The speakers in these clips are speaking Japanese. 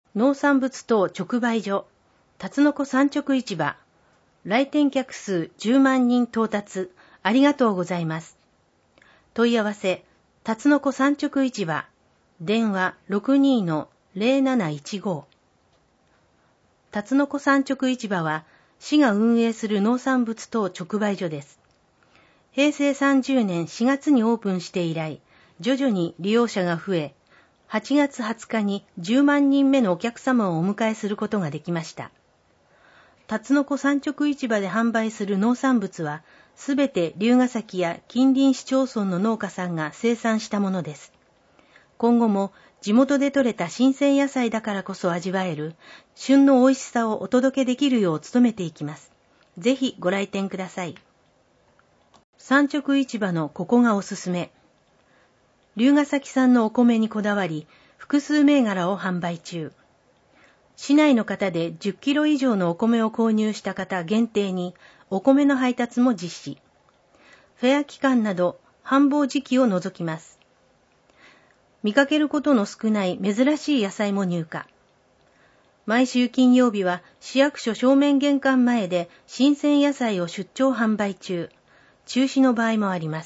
農産物等直売所、たつのこ産直市場、来店客数10万人到達、ありがとうございます。問い合わせ、たつのこ産直市場、電話 62-0715。たつのこ産直市場は、市が運営する農産物等直売所です。平成30年4月にオープンして以来、徐々に利用者が増え、8月20日に10万人目のお客様をお迎えすることができました。たつのこ産直市場で販売する農産物は、すべて龍ケ崎や近隣市町村の農家さんが生産したものです。今後も地元で採れた新鮮野菜だからこそ味わえる旬の美味しさをお届けできるよう努めていきます。ぜひご来店ください。産直市場のここがおすすめ。龍ケ崎産のお米にこだわり、複数銘柄を販売中。市内の方で10キロ以上のお米を購入した方限定にお米の配達も実施。フェア期間など繁忙時期を除きます。見かけることの少ない珍しい野菜も入荷。毎週金曜日は市役所正面玄関前で新鮮野菜を出張販売中。中止の場合もあります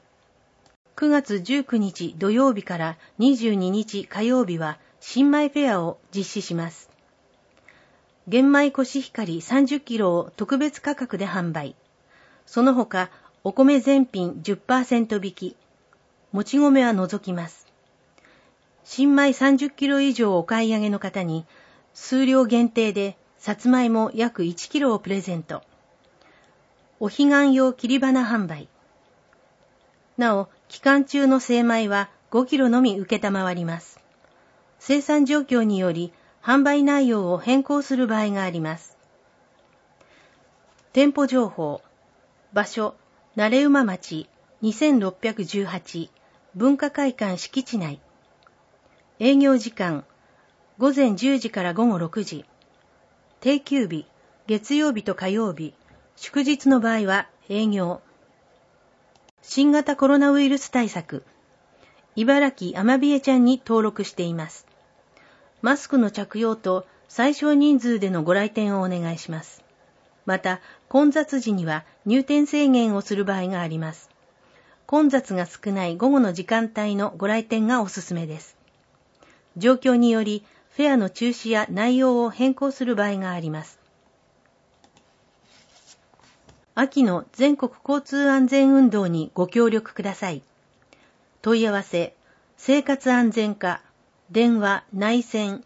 。9月19日土曜日から22日火曜日は新米フェアを実施します。玄米コシヒカリ30キロを特別価格で販売。その他、お米全品 10% 引き。もち米は除きます。新米30キロ以上お買い上げの方に、数量限定でさつまいも約1キロをプレゼント。お彼岸用切り花販売。なお、期間中の精米は5キロのみ受けたまわります。生産状況により、販売内容を変更する場合があります。店舗情報。場所、慣馬町2618文化会館敷地内。営業時間、午前10時から午後6時。定休日、月曜日と火曜日。祝日の場合は営業。新型コロナウイルス対策。茨城アマビエちゃんに登録しています。マスクの着用と最小人数でのご来店をお願いします。また、混雑時には入店制限をする場合があります。混雑が少ない午後の時間帯のご来店がおすすめです。状況により、フェアの中止や内容を変更する場合があります。秋の全国交通安全運動にご協力ください。問い合わせ、生活安全課、電話内線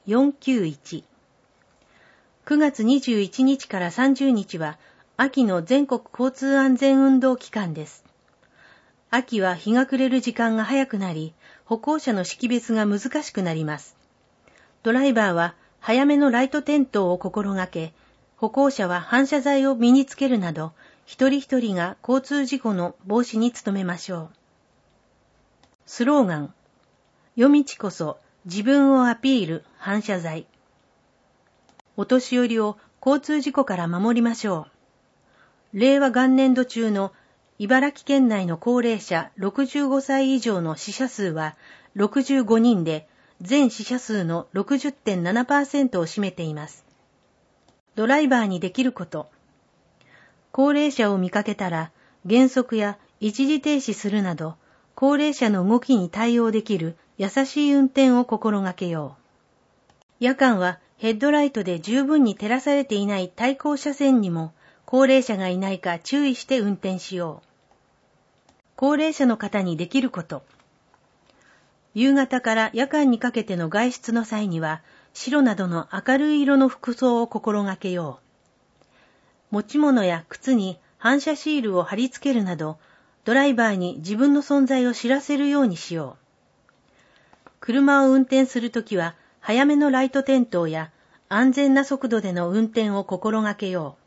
491。9月21日から30日は、秋の全国交通安全運動期間です。秋は日が暮れる時間が早くなり、歩行者の識別が難しくなります。ドライバーは早めのライト点灯を心がけ、歩行者は反射材を身につけるなど、一人一人が交通事故の防止に努めましょう。スローガン、夜道こそ自分をアピール反射材。お年寄りを交通事故から守りましょう。令和元年度中の茨城県内の高齢者65歳以上の死者数は65人で、全死者数の 60.7% を占めています。ドライバーにできること。高齢者を見かけたら、減速や一時停止するなど、高齢者の動きに対応できる優しい運転を心がけよう。夜間はヘッドライトで十分に照らされていない対向車線にも、高齢者がいないか注意して運転しよう。高齢者の方にできること。夕方から夜間にかけての外出の際には、白などの明るい色の服装を心がけよう。持ち物や靴に反射シールを貼り付けるなど、ドライバーに自分の存在を知らせるようにしよう。車を運転するときは、早めのライト点灯や安全な速度での運転を心がけよう。